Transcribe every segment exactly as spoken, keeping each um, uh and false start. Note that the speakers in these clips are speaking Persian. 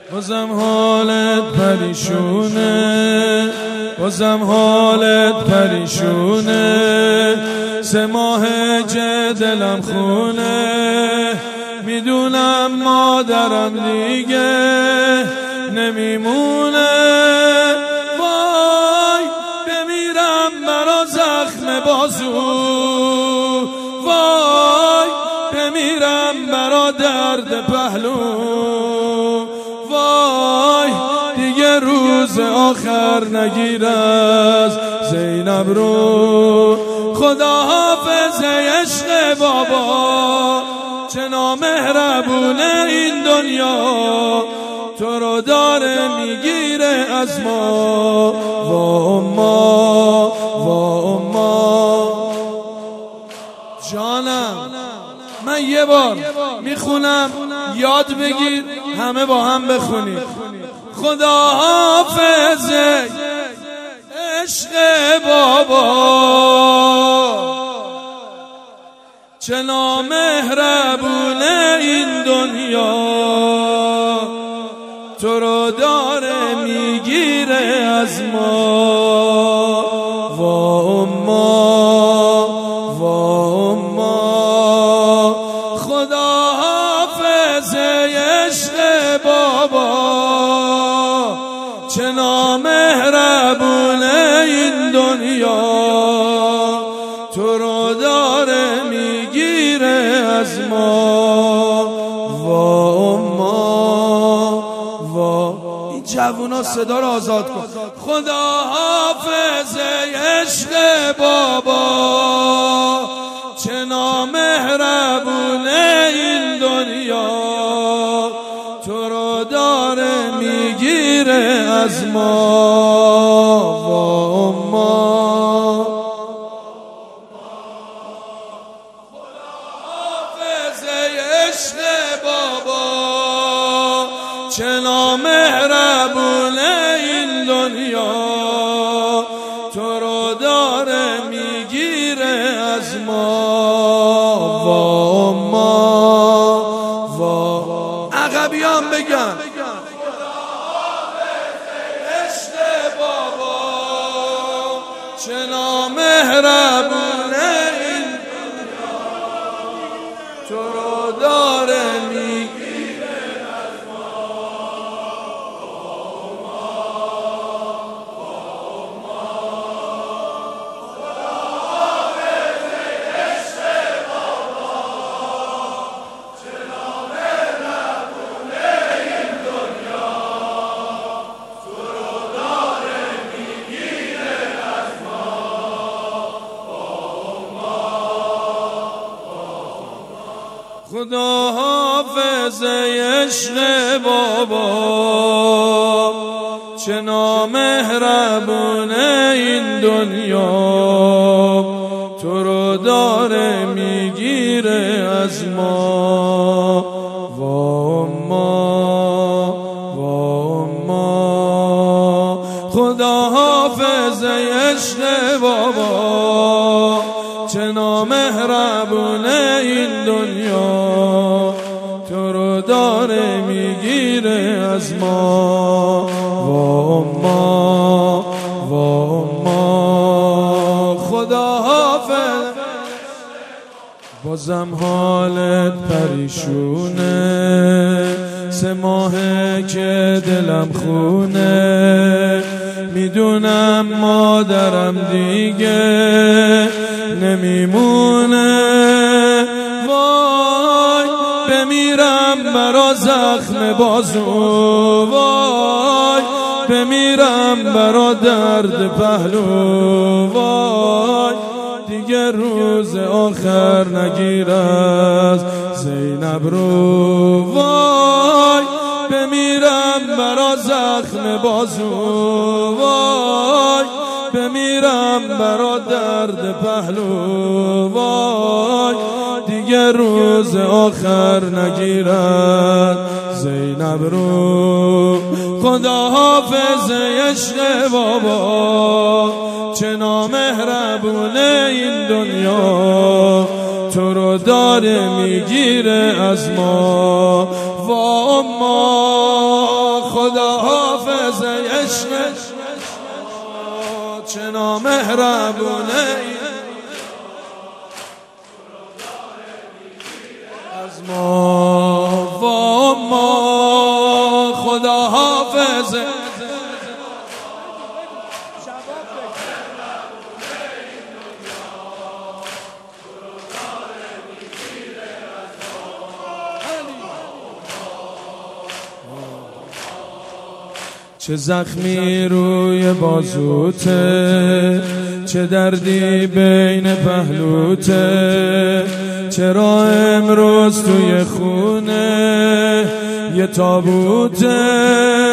بازم حالت پریشونه، بازم حالت پریشونه، سه ماهه که دلم خونه، میدونم مادرم دیگه نمیمونه. وای بمیرم برا زخم بازو، وای بمیرم برا درد پهلو، وای دیگه روز آخر نگیر از زینب رو. خدا حافظ عشق بابا، چه نامهربونه این دنیا، تو رو داره میگیره از ما. وا اما وا اما جانم، من یه بار میخونم یاد بگیر، همه با هم بخونیم. خدا حافظ عشق بابا، چه نامهربونه این دنیا، تو رو داره میگیره از ما. وا اما وا اما خدا حافظ عشق بابا، چه نامهربونه این دنیا، تو رو داره میگیره از ما. وا اما وا این جوونا صدا رو آزاد کن. خدا حافظ عشق بابا، چه نامهربونه این دنیا، تو رو داره میگیره از ما. وا اما چه نامهربونه این دنیا، تو رو داره میگیره از ما. وا اما وا عقبیان بگن عشق بابا، چه نامهربونه این دنیا، تو رو داره میگیره. خدا حافظ عشق بابا، چه نامهربونه این دنیا، تو رو داره میگیره از ما. وا اما وا اما خدا حافظ عشق بابا، چه نامهربونه این دنیا، تو رو داره میگیره از ما. وا اما وا اما خدا حافظ. بازم حالت پریشونه، سه ماهه که دلم خونه، میدونم مادرم دیگه نمیمونه. وای بمیرم برا زخم بازو، وای بمیرم برا درد پهلو، وای دیگه روز آخر نگیر از زینب رو. وای بمیرم برا زخم بازو، وای بمیرم برا درد پهلو، وای دیگه روز آخر نگیرد زینب رو. خدا حافظ عشق بابا، چه نامهربونه این دنیا، تو رو داره میگیره از ما. وا اما عشق چه نامهربونه از ما و ما خدا حافظه چه زخمی روی بازوته، چه دردی بین پهلوته، چرا امروز توی خونه یه تابوته.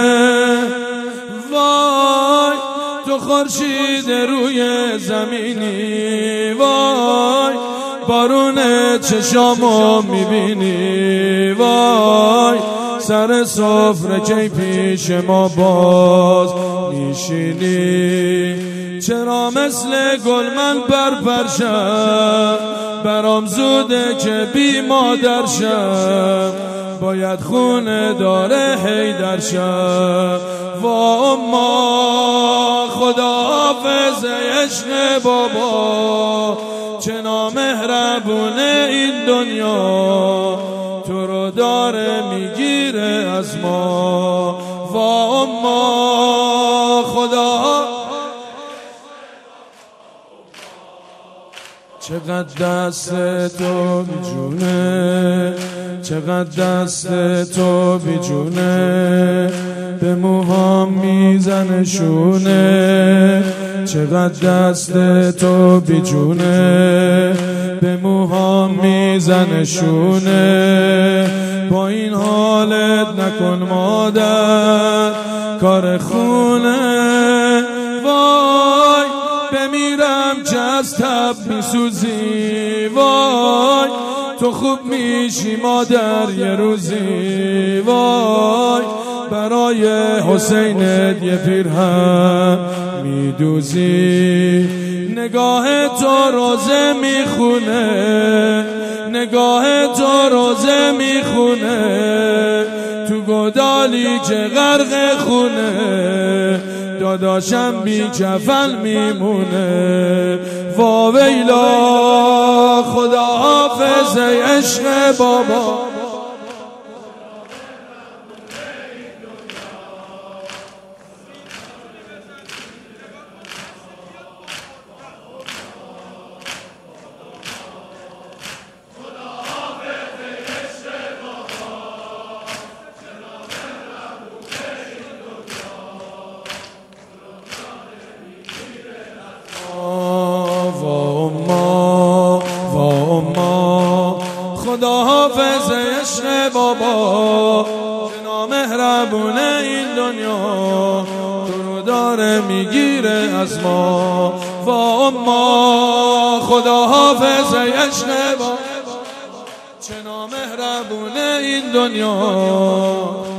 وای تو خورشید روی زمینی، وای بارون چشامو میبینی، وای سر سفره کی پیش ما باز میشینی. چرا مثل گل من برپرشم، برام زوده که بی مادر شم، باید خونه داره حیدر شم. و اما خدا حافظ عشق بابا، چه نامهربونه این دنیا، تو رو داره میگیره از ما. و اما خدا چقدر دست تو بیجونه، چقدر دست تو بیجونه، به موهام میزنه شونه. چقدر دست تو بیجونه، به موهام میزنه شونه. با این حالت نکن مادر کار خونه. وای بمیرم که از تب میسوزی، وای تو خوب میشی مادر یه روزی. وای برای حسینت یه پیرهن میدوزی. نگاه تو روزه میخونه، نگاه تو روزه میخونه، تو گودالی که غرق خونه، داداشم بی کفن میمونه. واویلا خدا حافظ عشق بابا، خدا حافظ عشق بابا، چه نامهربونه این دنیا، تو رو داره میگیره از ما. و اما خدا حافظ عشق بابا، چه نامهربونه این دنیا.